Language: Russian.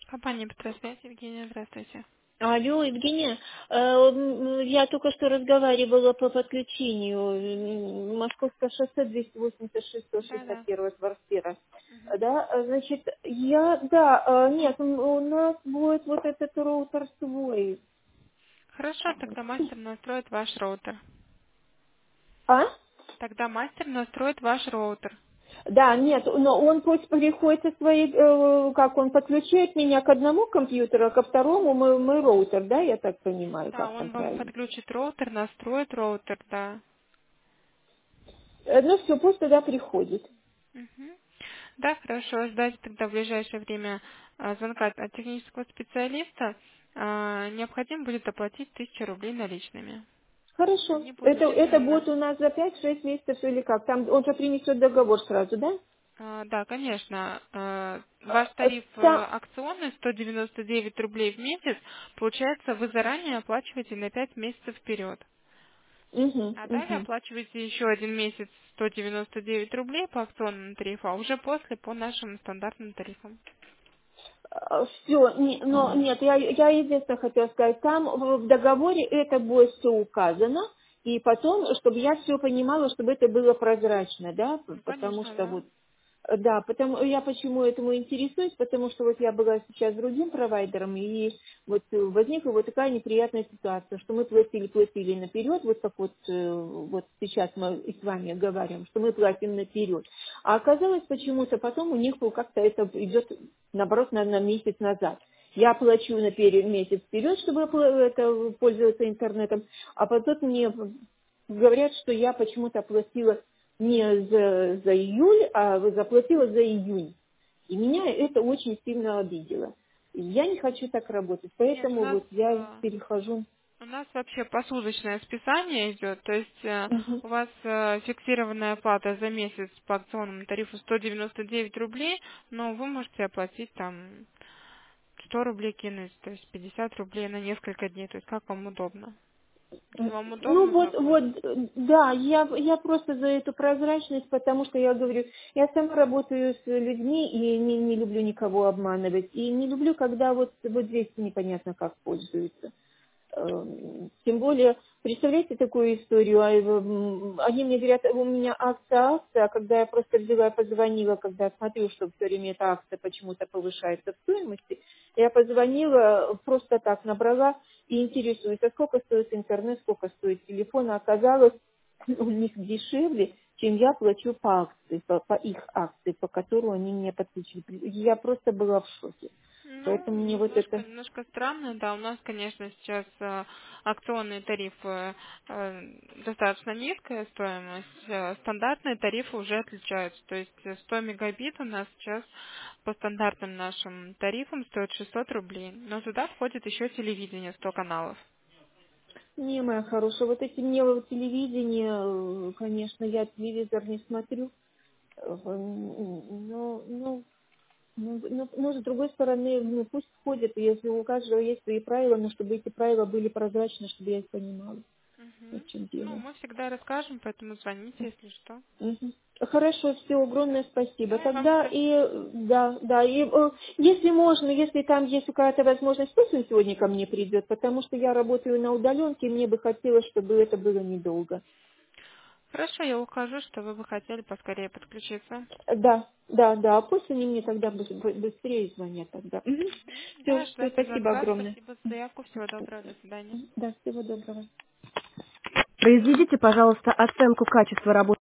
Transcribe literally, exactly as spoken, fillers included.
Компания Петросвязь, Евгения, здравствуйте. Алло, Евгения, э, м, я только что разговаривала по подключению. М, Московское шоссе двести восемьдесят шесть сто шестьдесят Да-да. один квартира. Мгм. Да, э, значит, я, да, э, нет, м, у нас будет вот этот роутер свой. Хорошо, тогда мастер настроит ваш роутер. А? Тогда мастер настроит ваш роутер. Да, нет, но он пусть приходит со своей, э, как он подключает меня к одному компьютеру, а ко второму мой, мой роутер, да, я так понимаю, Да, как он там вам правильно. подключит роутер, настроит роутер, да. Э, Ну все, пусть тогда приходит. Мгм. Да, хорошо, ждать тогда в ближайшее время а, звонка от технического специалиста. А, необходимо будет оплатить тысячу рублей наличными. Хорошо. Они будут Это, это зачислены. будет у нас за пять-шесть месяцев или как? Там он же принесет договор сразу, да? А, Да, конечно. А, Ваш А, тариф э, Там... акционный сто девяносто девять рублей в месяц. Получается, вы заранее оплачиваете на пять месяцев вперед. Мгм, А далее мгм. оплачиваете еще один месяц сто девяносто девять рублей по акционному тарифу, а уже после по нашим стандартным тарифам. Все, но нет, я, я единственное хотела сказать, там в в договоре это будет все указано, и потом, чтобы я все понимала, чтобы это было прозрачно, да, п- Ну, потому конечно, что да. вот Э, Да, потому я почему этому интересуюсь, потому что вот я была сейчас другим провайдером, и вот э, возникла вот такая неприятная ситуация, что мы платили, платили наперед, вот как вот, э, вот сейчас мы и с вами говорим, что мы платим наперед. А оказалось почему-то потом у них как-то это идет, наоборот, на, на месяц назад. Я плачу на пере- месяц вперед, чтобы опла- это, пользоваться интернетом, а потом мне говорят, что я почему-то оплатила не за, за июль, а заплатила за июнь. И меня это очень сильно обидело. И я не хочу так работать, Нет, у поэтому нас вот я э, перехожу. у нас вообще посуточное списание идет, то есть э, Мгм. у вас э, фиксированная оплата за месяц по акционному тарифу сто девяносто девять рублей, но вы можете оплатить там сто рублей кинуть, то есть пятьдесят рублей на несколько дней, то есть как вам удобно. Если вам Ну удобно, вот, как вы. вот, э, да, я, я просто за эту прозрачность, потому что я говорю, я сама работаю с людьми и не, не люблю никого обманывать. И не люблю, когда вот, вот здесь непонятно как пользуются. Эм, Тем более, представляете такую историю, а, м, они мне говорят, у меня акция, акция, а когда я просто взяла, позвонила, когда смотрю, что все время эта акция почему-то повышается в стоимости, я позвонила, просто так набрала и интересуюсь, а сколько стоит интернет, сколько стоит телефон, а оказалось, у них дешевле, чем я плачу по акции, по, по их акции, по которой они меня подключили. Я просто была в шоке. Ну, Поэтому мне вот немножко, это... немножко странно, да, у нас, конечно, сейчас э, акционные тарифы э, достаточно низкая стоимость, э, стандартные тарифы уже отличаются, то есть э, сто мегабит у нас сейчас по стандартным нашим тарифам стоит шестьсот рублей, но туда входит еще телевидение сто каналов. Не, моя хорошая, вот эти мне вот телевидение, э, конечно, я телевизор не смотрю, э, но, ну, ну, ну, но с другой стороны, ну, пусть входит, если у каждого есть свои правила, но чтобы эти правила были прозрачны, чтобы я их понимала, Мгм. в чем Ну, дело. мы всегда расскажем, поэтому звоните, если что. Мгм. Хорошо, все, огромное спасибо. Да, и вам Тогда и, спасибо. э, да, да, и э, если можно, если там есть какая-то возможность, пусть он сегодня ко мне придет, потому что я работаю на удаленке, и мне бы хотелось, чтобы это было недолго. Хорошо, я ухожу, что вы бы хотели поскорее подключиться. Да, да, да. А пусть они мне тогда быс- бы- быстрее звонят тогда. Мгм. Все, Да, все, ждать спасибо звонка. огромное. Спасибо за заявку. Всего доброго. До свидания. Да, всего доброго. Произведите, пожалуйста, оценку качества работы.